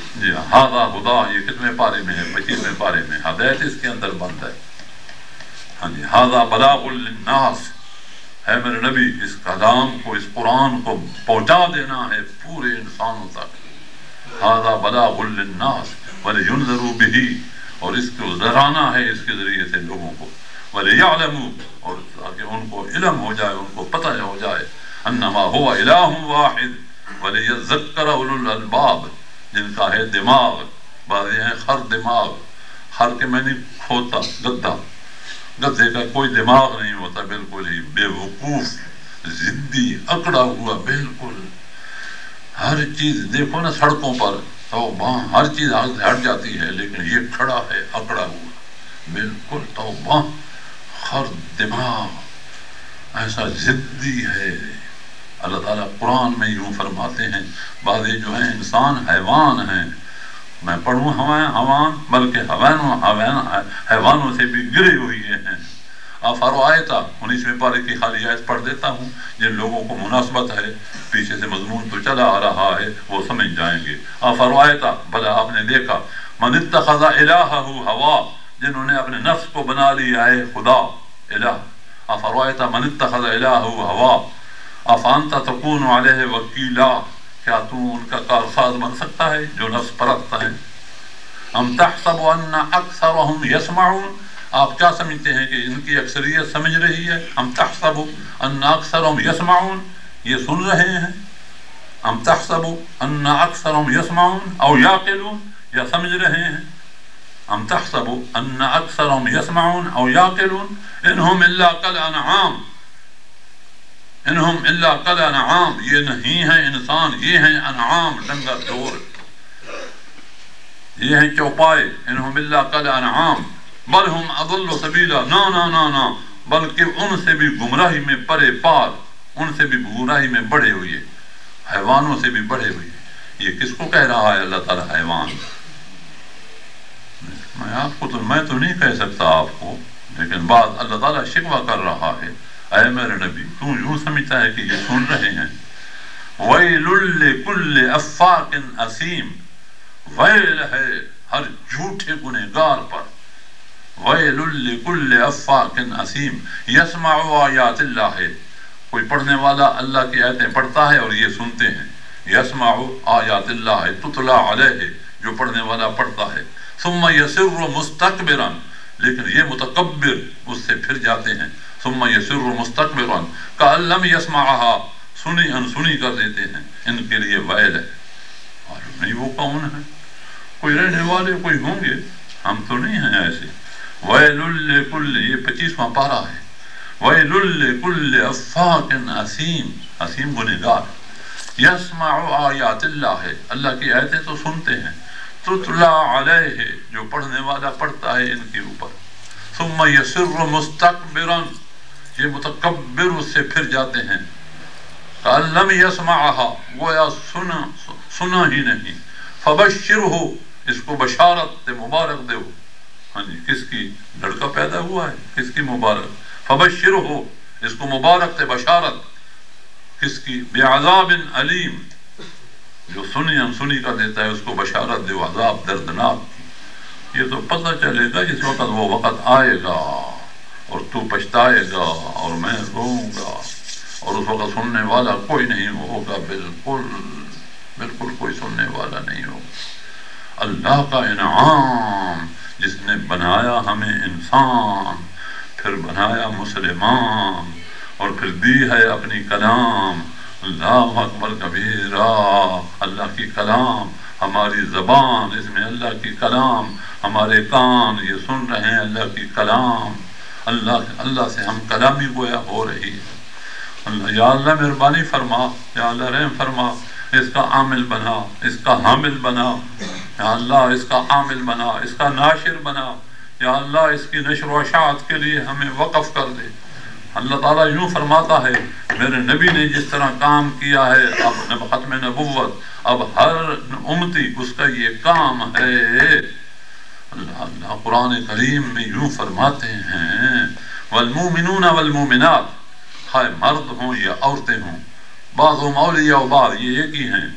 [SPEAKER 3] جی ہاذا خدا، یہ کتنے پارے میں ہے؟ پچیسویں پارے میں. ہدایت اس کے اندر بند ہے. ہاں جی ہاذا بلاغ للناس، ہے میرے نبی اس کلام کو، اس قرآن کو پہنچا دینا ہے پورے انسانوں تک. ہاذا بلاغ للناس ولینذروا بہ، اور اس کو ڈرانا ہے اس کے ذریعے سے لوگوں کو. ولیعلموا، اور تاکہ ان کو علم ہو جائے، ان کو پتہ ہو جائے، انما هو الہ واحد ولیذکر اولو الالباب، جن کا ہے دماغ. بعض ہیں خر دماغ، خر کے میں نہیں کھوتا، گدھا، گدھے کا کوئی دماغ نہیں ہوتا، بالکل ہی بے وقوف، ضدی، اکڑا ہوا، بالکل ہر چیز. دیکھو نا سڑکوں پر تو وہاں ہر چیز ہٹ جاتی ہے، لیکن یہ کھڑا ہے اکڑا ہوا، بالکل تو وہاں خر دماغ، ایسا ضدی ہے. اللہ تعالیٰ قرآن میں یوں فرماتے ہیں. بعض جو ہیں انسان حیوان ہیں، میں پڑھوں حیوان، بلکہ حیوانوں سے بھی گرے ہوئے ہیں. افرأیت، انیسویں پارے کی خالی آیت پڑھ دیتا ہوں، جن لوگوں کو مناسبت ہے، پیچھے سے مضمون تو چلا آ رہا ہے، وہ سمجھ جائیں گے. افرأیت، بھلا آپ نے دیکھا، من اتخذ الہہ ہوا، جنہوں نے اپنے نفس کو بنا لیا ہے خدا، الہ. افرأیت من اتخذ الہہ ہوا افانت تکون علیہ وکیلا، کیا تو ان کا کارساز بن سکتا ہے جو نفس پرست ہے؟ ام تحسب ان اکثرهم یسمعون، آپ کیا سمجھتے ہیں کہ ان کی اکثریت سمجھ رہی ہے؟ ام تحسب ان اکثرهم یسمعون، یہ سن رہے ہیں. ام تحسب ان اکثرهم یسمعون او یعقلون، یا سمجھ رہے ہیں. ام تحسب ان اکثرهم یسمعون او یعقلون انہم الا کالانعام، انہم الا کالانعام، یہ نہیں ہیں انسان، یہ ہیں انعام، ڈنگر ڈور، یہ ہیں چوپائے. انہم الا کالانعام بل ہم اضل سبیلا، نا نا نا نا، بلکہ ان سے بھی گمراہی میں پرے پار، ان سے بھی گمراہی میں بڑھے ہوئے، حیوانوں سے بھی بڑھے ہوئے. یہ کس کو کہہ رہا ہے اللہ تعالیٰ حیوان؟ میں آپ کو تو میں تو نہیں کہہ سکتا آپ کو، لیکن بات اللہ تعالیٰ شکوہ کر رہا ہے. اے میرے نبی، تو یوں سمجھتا ہے کہ یہ سن رہے ہیں. ویل لکل افاک اثیم، ویل ہے ہر جھوٹے گنہگار پر. ویل لکل افاک اثیم یسمع آیات اللہ، کوئی پڑھنے والا اللہ کی آیتیں پڑھتا ہے اور یہ سنتے ہیں. یسمع آیات اللہ تتلی علیہ، جو پڑھنے والا پڑھتا ہے. ثم یسر مستکبرا، لیکن یہ متکبر اس سے پھر جاتے ہیں. ثم یسر مستکبرا کأن لم یسمعها، سنی انسنی کر دیتے ہیں. ان کے لیے ویل ہے. معلوم نہیں وہ کون ہے، کوئی رہنے والے کوئی ہوں گے، ہم تو نہیں ہیں ایسے. ویل لکل، یہ پچیسواں پارہ ہے. ویل لکل افاک اثیم، اثیم گنہگار. یسمع آیات اللہ، اللہ کی آیتیں تو سنتے ہیں. تتلا علیہ، جو پڑھنے والا پڑھتا ہے ان کے اوپر. ثم یسر مستکبرا، یہ متکبر اس سے پھر جاتے ہیں. کأن لم یسمعها، گویا سنا سنا ہی نہیں. فبشرہ، اس کو بشارت دے، مبارک دے. ہاں جی، کس کی لڑکا پیدا ہوا ہے، کس کی مبارک. فبشرہ، اس کو مبارک دے، بشارت کس کی؟ بعذاب علیم، جو سنی انسنی کا دیتا ہے اس کو بشارت دے عذاب دردناک. یہ تو پتہ چلے گا جس وقت وہ وقت آئے گا اور تو پچھتائے گا اور میں روؤں گا، اور اس وقت سننے والا کوئی نہیں ہوگا، بالکل بالکل کوئی سننے والا نہیں ہوگا. اللہ کا انعام، جس نے بنایا ہمیں انسان، پھر بنایا مسلمان، اور پھر دی ہے اپنی کلام. اللہ اکبر کبیرہ، اللہ کی کلام، ہماری زبان اس میں اللہ کی کلام، ہمارے کان یہ سن رہے ہیں اللہ کی کلام. اللہ اللہ سے ہم کلامی گویا ہو رہی ہے. اللہ یا اللہ مہربانی فرما، یا اللہ رحم فرما، اس کا عامل بنا، اس کا حامل بنا. یا اللہ اس کا عامل بنا، اس کا ناشر بنا. یا اللہ اس کی نشر و اشاعت کے لیے ہمیں وقف کر دے. اللہ تعالیٰ یوں فرماتا ہے، میرے نبی نے جس طرح کام کیا ہے اب ختم نبوت، اب ہر امتی اس کا یہ کام ہے. اللہ اللہ قرآن کریم میں یوں فرماتے ہیں، والمومنون والمومنات، خواہ مرد ہوں یا عورتیں ہوں، بعض اولیاء و بعض یہ ایک ہی ہیں.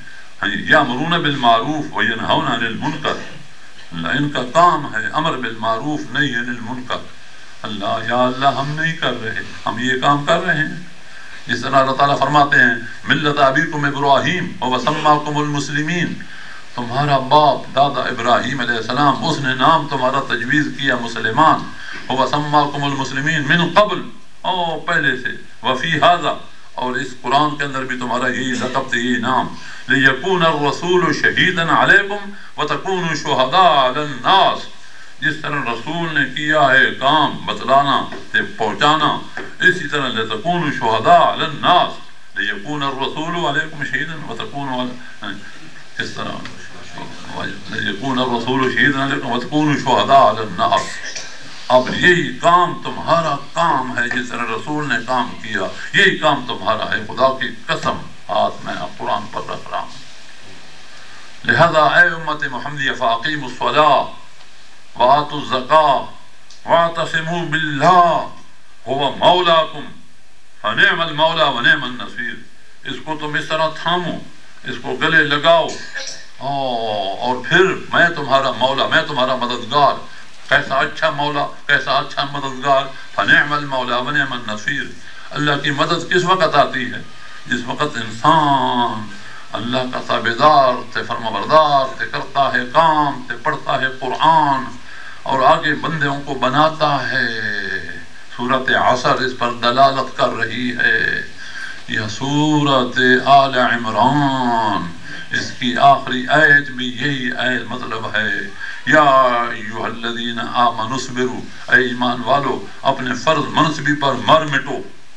[SPEAKER 3] یامرون بالمعروف وینہون عن المنکر، اللہ ان کا کام ہے امر بالمعروف نہیں عن المنکر. اللہ یا اللہ ہم نہیں کر رہے، ہم یہ کام کر رہے ہیں. جس طرح اللہ تعالیٰ فرماتے ہیں ملت ابیکم ابراہیم وسماکم المسلمین، تمہارا باپ دادا ابراہیم علیہ السلام اس نے نام تمہارا تجویز کیا مسلمان. وسماکم المسلمین من قبل، او پہلے سے، وفی ھذا، اور اس قرآن کے اندر بھی تمہارا یہی لقب تھا، یہی نام. لیکون الرسول شہیدا علیکم وتکونوا شہداء علی الناس، جس طرح رسول نے کیا ہے کام بتلانا تے پہنچانا، اسی طرح لتکونوا شہداء علی الناس، لیکون الرسول علیکم شہیدا وتکونوا اس طرح لیکون الرسول شہیدا علیکم وتکونوا شہداء علی الناس. اب یہی کام تمہارا کام ہے، جس طرح رسول نے کام کیا یہی کام تمہارا ہے. خدا کی قسم ہاتھ میں قرآن پر رکھ رہا ہوں. لہذا اے امت محمدیہ فاقیموا الصلاۃ وآتوا الزکاۃ واعتصموا باللہ هو مولاکم فنعم المولا ونعم النصیر. اس کو تم اس طرح تھامو، اس کو گلے لگاؤ، اور پھر میں تمہارا مولا، میں تمہارا مددگار. کیسا اچھا مولا، کیسا اچھا مددگار. فنعم المولا ونعم النصیر. اللہ کی مدد کس وقت آتی ہے؟ جس وقت انسان اللہ کا تابعدار تے فرما بردار تے کرتا ہے کام تے پڑھتا ہے قرآن اور آگے بندوں کو بناتا ہے. سورۃ عصر اس پر دلالت کر رہی ہے. یہ سورۃ آل عمران اس کی آخری آیت بھی یہی آیت مطلب ہے. یا ایھا الذین آمنوا اصبروا، اے ایمان والو اپنے فرض منصبی پر مر مٹو.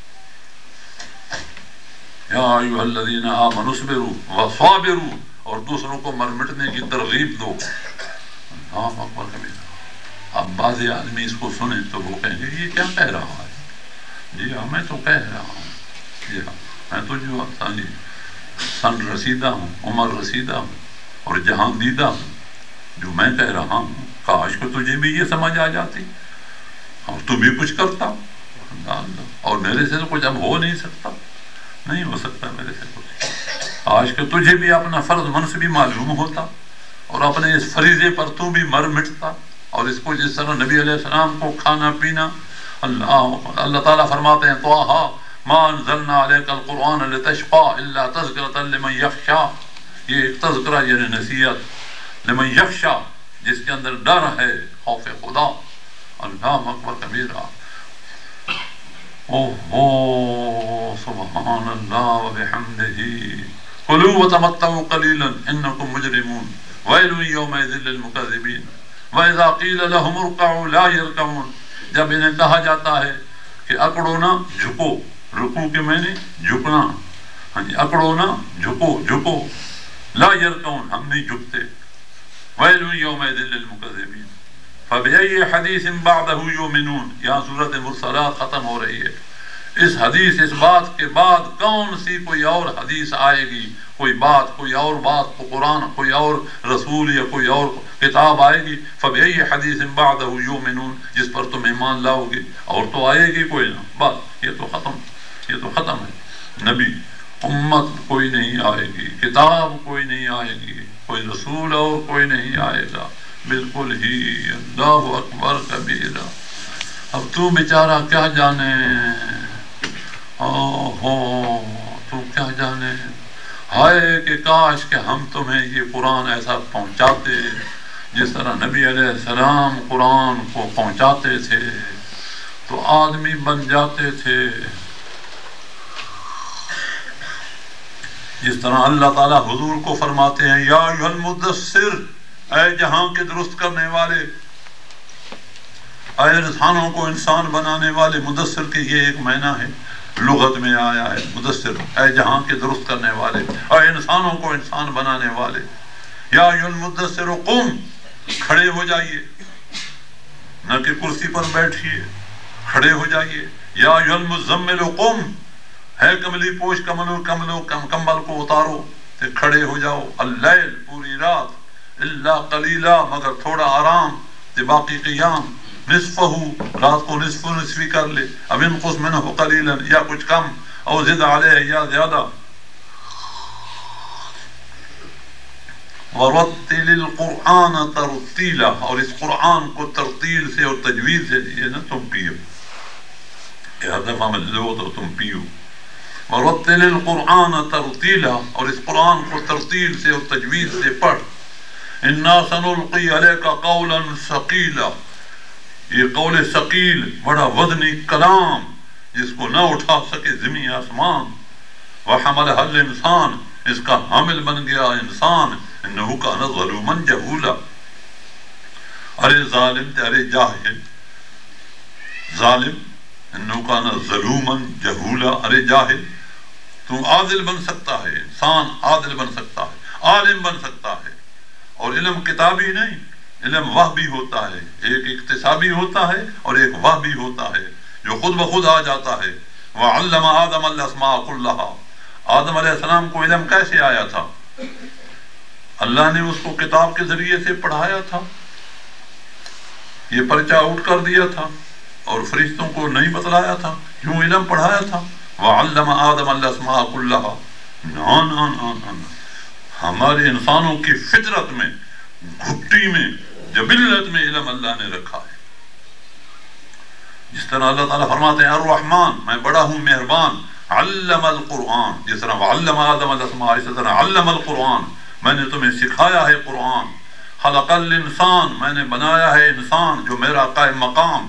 [SPEAKER 3] یا ایھا الذین آمنوا اصبروا وصابروا، اور دوسروں کو مر مٹنے کی ترغیب دو. اللہ اکبر کبیرہ. اب بعض آدمی اس کو سنیں تو وہ کہیں گے یہ کیا کہہ رہا ہے؟ جی ہاں میں تو کہہ رہا ہوں، جی ہاں میں تو جو سن رسیدہ ہوں، عمر رسیدہ ہوں اور جہان دیدہ ہوں. جو میں کہہ رہا ہوں کاش کو تجھے بھی یہ سمجھ آ جاتی اور تو بھی کچھ کرتا. اور میرے سے تو کچھ اب ہو نہیں سکتا، نہیں ہو سکتا میرے سے کچھ. آج کہ تجھے بھی اپنا فرض منصبی معلوم ہوتا اور اپنے اس فریضے پر تو بھی مر مٹتا. اور اس کو جس طرح نبی علیہ السلام کو کھانا پینا، اللہ اللہ تعالیٰ فرماتے ہیں طٰہٰ ما انزلنا علیک القرآن لتشقیٰ الا تذکرۃ لمن یخشیٰ. یہ ایک تذکرہ یعنی نصیحت لمن یخشیٰ، جس کے اندر ڈر ہے، خوف خدا. اللہ اکبر کبیرہ. اوہ سبحان اللہ وبحمدہ. کلوا وتمتعوا قلیلا انکم مجرمون ویل یومئذ للمکذبین. وَإِذَا قِيلَ لَهُمُ ارْكَعُوا لَا يَرْكَعُونَ. جب انہیں کہا جاتا ہے کہ اکڑو نہ جھکو، رکوع کے میں نے جھکنا، ہاں جی اکڑو نہ جھکو جھکو. لا يركعون، ہم نہیں جھکتے. وَيْلٌ يَوْمَئِذٍ لِّلْمُكَذِّبِينَ فَبِأَيِّ حَدِيثٍ بَعْدَهُ يُؤْمِنُونَ. یہاں سورۃ مرسلات ختم ہو رہی ہے. اس حدیث اس بات کے بعد کون سی کوئی اور حدیث آئے گی، کوئی بات، کوئی اور بات، کو قرآن، کوئی اور رسول یا کوئی اور کتاب آئے گی. فَبِأَيِّ حَدِيثٍ بَعْدَهُ يُؤْمِنُونَ، جس پر تم ایمان لاؤ گے. اور تو آئے گی کوئی نہ، بس یہ تو ختم، یہ تو ختم ہے. نبی امت کوئی نہیں آئے گی، کتاب کوئی نہیں آئے گی، کوئی رسول اور کوئی نہیں آئے گا، بالکل ہی. اللہ اکبر کبیرہ. اب تو بیچارہ کیا جانے، اوہو تو کیا جانے. ہائے کہ کاش کہ ہم تمہیں یہ قرآن ایسا پہنچاتے جس طرح نبی علیہ السلام قرآن کو پہنچاتے تھے تو آدمی بن جاتے تھے. جس طرح اللہ تعالیٰ حضور کو فرماتے ہیں یا ایھا المدثر، اے جہاں کے درست کرنے والے، اے انسانوں کو انسان بنانے والے. مدثر کے یہ ایک معنی ہے، لغت میں آیا ہے مدثر، اے جہاں کے درست کرنے والے، اے انسانوں کو انسان بنانے والے. یا ایھا المدثر قم، کھڑے ہو جائیے، نہ کہ کرسی پر بیٹھیے، کھڑے ہو جائیے. یا ایھا المزمل قم، ہے کملی پوش کمل کملو کمبل کو اتارو تے کھڑے ہو جاؤ. اللیل، پوری رات، الا قلیلا، مگر تھوڑا آرام تے باقی قیام. نصفہ، رات کو نصف نصفی کر لے. اب انقص منہ قلیلا، یا کچھ کم، او زد علیہ، یا زیادہ. وَرَتِّلِ الْقُرْآنَ تَرْتِيلًا، اور اس قرآن کو ترتیل سے اور تجوید سے، یہ نہ تم پیو، کہ ہر دفعہ میں لو تو تم پیو. وَرَتِّلِ الْقُرْآنَ تَرْتِيلًا، اور اس قرآن کو ترتیل سے اور تجوید سے پڑھ. اِنَّا سَنُلْقِي عَلَيْكَ قَوْلًا ثَقِيلًا، یہ قول ثقیل، بڑا وزنی کلام جس کو نہ اٹھا سکے زمین آسمان. وَحَمَلَهَا الْإِنسان، اس کا حامل بن گیا انسان. انہو کان ظلوما جہولا، ارے ظالم تے ارے جاہل، ظالم انہو کان ظلوما جہولا، ارے جاہل. تو عادل بن سکتا ہے، انسان عادل بن سکتا ہے، عالم بن سکتا ہے. اور علم کتابی نہیں، علم وحبی ہوتا ہے، ایک اکتسابی ہوتا ہے اور ایک وحبی ہوتا ہے جو خود بخود آ جاتا ہے. وَعَلَّمَ آدَمَ الْأَسْمَاءَ كُلَّهَا، آدم علیہ السلام کو علم کیسے آیا تھا؟ اللہ نے اس کو کتاب کے ذریعے سے پڑھایا تھا، یہ پرچہ اٹھ کر دیا تھا اور فرشتوں کو نہیں بتلایا تھا، یوں علم پڑھایا تھا. وَعَلَّمَ آدَمَ الْأَسْمَاءَ كُلَّهَا، نا نا نا نا ہمارے انسانوں کی فطرت میں، گھٹی میں، جبلت میں علم اللہ نے رکھا ہے. جس طرح اللہ تعالیٰ فرماتے ہیں الرحمن، میں بڑا ہوں مہربان. علم القرآن، جس طرح وعلم آدم الاسماء، اسی طرح علم القرآن، میں نے تمہیں سکھایا ہے قرآن. خلق الانسان، میں نے بنایا ہے انسان جو میرا قائم مقام.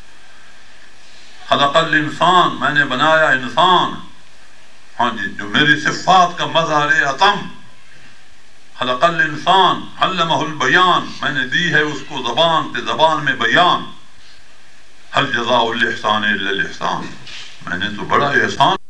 [SPEAKER 3] خلق الانسان، میں نے بنایا انسان، ہاں جی، جو میری صفات کا مظہر عتم. خلق الانسان علمہ البیان، میں نے دی ہے اس کو زبان تے زبان میں بیان. هل جزاء الاحسان الا الاحسان، میں نے تو بڑا احسان